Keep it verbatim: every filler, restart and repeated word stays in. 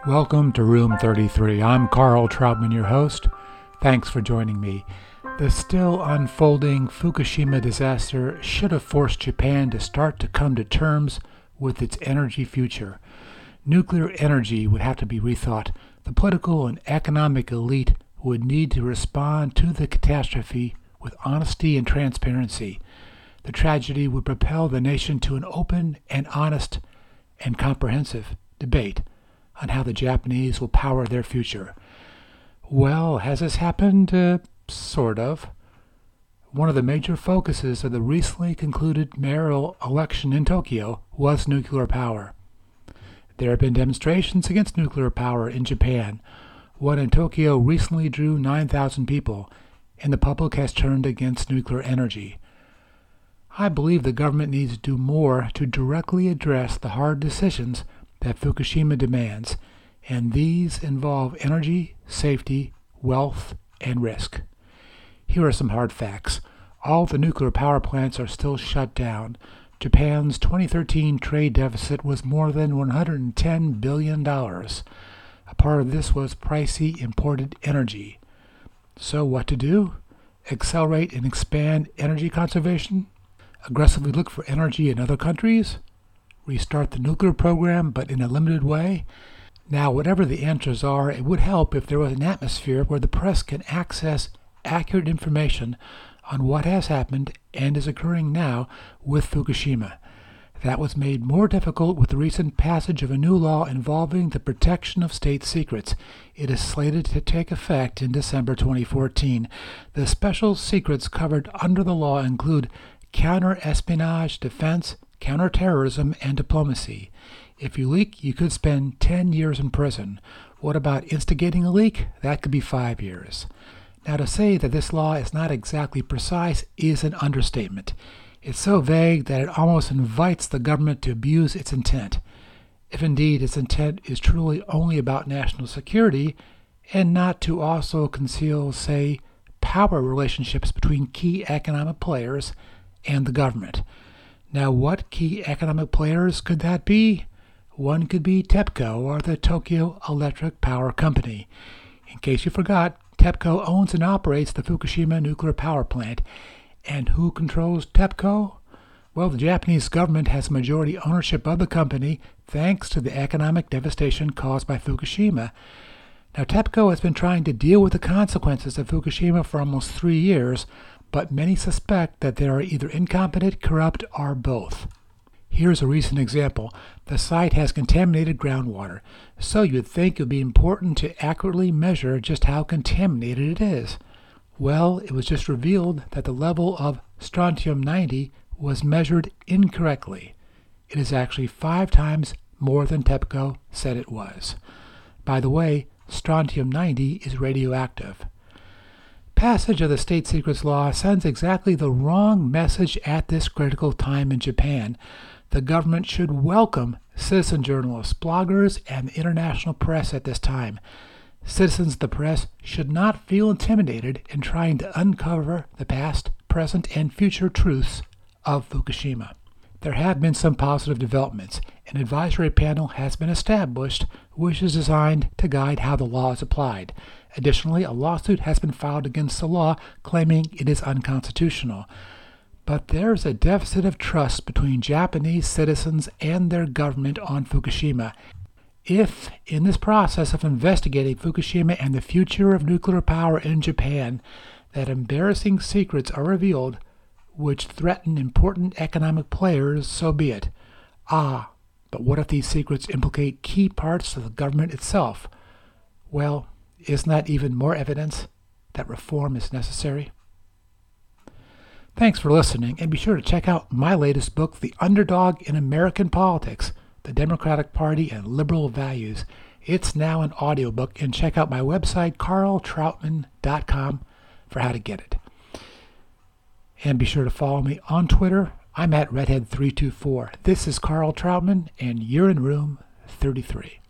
Welcome to Room thirty-three. I'm Carl Troutman, your host. Thanks for joining me. The still unfolding Fukushima disaster should have forced Japan to start to come to terms with its energy future. Nuclear energy would have to be rethought. The political and economic elite would need to respond to the catastrophe with honesty and transparency. The tragedy would propel the nation to an open and honest and comprehensive debate on how the Japanese will power their future. Well, has this happened? Uh, sort of. One of the major focuses of the recently concluded mayoral election in Tokyo was nuclear power. There have been demonstrations against nuclear power in Japan. One in Tokyo recently drew nine thousand people, and the public has turned against nuclear energy. I believe the government needs to do more to directly address the hard decisions that Fukushima demands, and these involve energy, safety, wealth, and risk. Here are some hard facts. All the nuclear power plants are still shut down. Japan's twenty thirteen trade deficit was more than one hundred ten billion dollars. A part of this was pricey imported energy. So what to do? Accelerate and expand energy conservation? Aggressively look for energy in other countries? Restart the nuclear program, but in a limited way? Now, whatever the answers are, it would help if there was an atmosphere where the press can access accurate information on what has happened and is occurring now with Fukushima. That was made more difficult with the recent passage of a new law involving the protection of state secrets. It is slated to take effect in December twenty fourteen. The special secrets covered under the law include counter-espionage, defense, counterterrorism, and diplomacy. If you leak, you could spend ten years in prison. What about instigating a leak? That could be five years. Now, to say that this law is not exactly precise is an understatement. It's so vague that it almost invites the government to abuse its intent. If indeed its intent is truly only about national security and not to also conceal, say, power relationships between key economic players and the government. Now, what key economic players could that be? One could be TEPCO, or the Tokyo Electric Power Company. In case you forgot, TEPCO owns and operates the Fukushima nuclear power plant. And who controls TEPCO? Well, the Japanese government has majority ownership of the company thanks to the economic devastation caused by Fukushima. Now, TEPCO has been trying to deal with the consequences of Fukushima for almost three years, but many suspect that they are either incompetent, corrupt, or both. Here's a recent example. The site has contaminated groundwater, so you'd think it would be important to accurately measure just how contaminated it is. Well, it was just revealed that the level of strontium ninety was measured incorrectly. It is actually five times more than TEPCO said it was. By the way, strontium ninety is radioactive. Passage of the State Secrets Law sends exactly the wrong message at this critical time in Japan. The government should welcome citizen journalists, bloggers, and the international press at this time. Citizens of the press should not feel intimidated in trying to uncover the past, present, and future truths of Fukushima. There have been some positive developments. An advisory panel has been established, which is designed to guide how the law is applied. Additionally, a lawsuit has been filed against the law, claiming it is unconstitutional. But there's a deficit of trust between Japanese citizens and their government on Fukushima. If, in this process of investigating Fukushima and the future of nuclear power in Japan, that embarrassing secrets are revealed which threaten important economic players, so be it. Ah, but what if these secrets implicate key parts of the government itself? Well, isn't that even more evidence that reform is necessary? Thanks for listening, and be sure to check out my latest book, The Underdog in American Politics, the Democratic Party and Liberal Values. It's now an audiobook, and check out my website, carl troutman dot com, for how to get it. And be sure to follow me on Twitter. I'm at redhead three two four. This is Carl Troutman, and you're in room thirty-three.